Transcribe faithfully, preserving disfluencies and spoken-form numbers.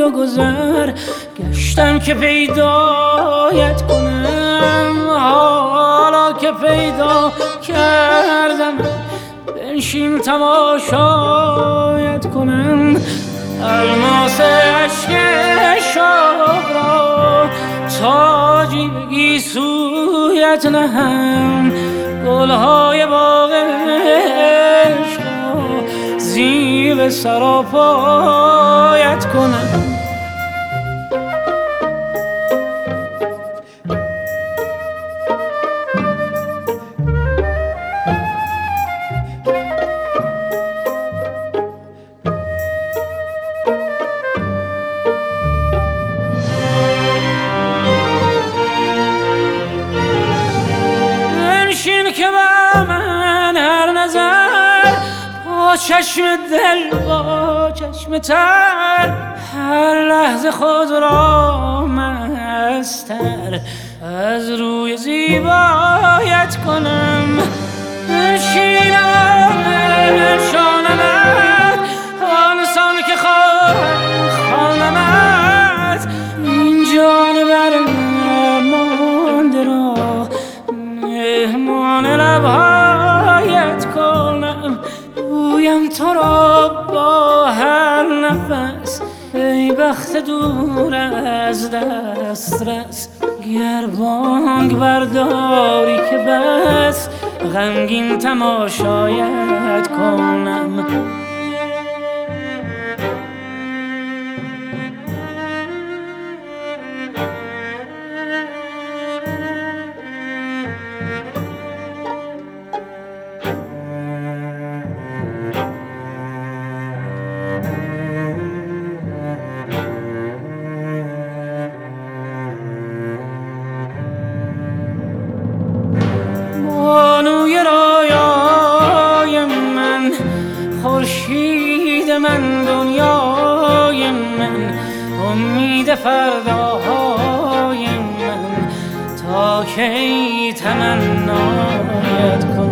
روی و گذر گشتم که پیدایت کنم. حالا که پیدا کردم بنشین تماشایت کنم. الماس عشق شوق را تاجی به گیسویت نهم. گلهای باغ عشق را زیر سراپایت کنم. که با من هر نظر با چشم دل با چشم تر هر لحظه خود را مستر از روی زیبایت کنم. بنشینم شانمت آنسان که خوانمت این جان بر مانده را مهمان لبهایت کنم. گویم تو را با هر نفس ای بخت دور از دسترس. گر بانگ برداری که بس غمگین تماشایت کنم. بانوی رویای من خورشید من دنیای من امید فرداهای من تا کی تمنایت کنم.